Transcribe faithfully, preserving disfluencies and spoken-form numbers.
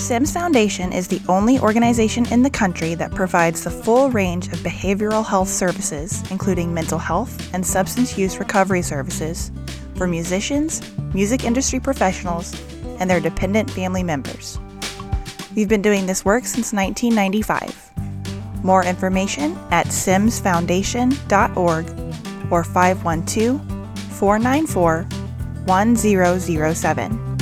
SIMS Foundation is the only organization in the country that provides the full range of behavioral health services, including mental health and substance use recovery services, for musicians, music industry professionals, and their dependent family members. We've been doing this work since nineteen ninety-five. More information at sims foundation dot org or five one two, four nine four, one zero zero seven.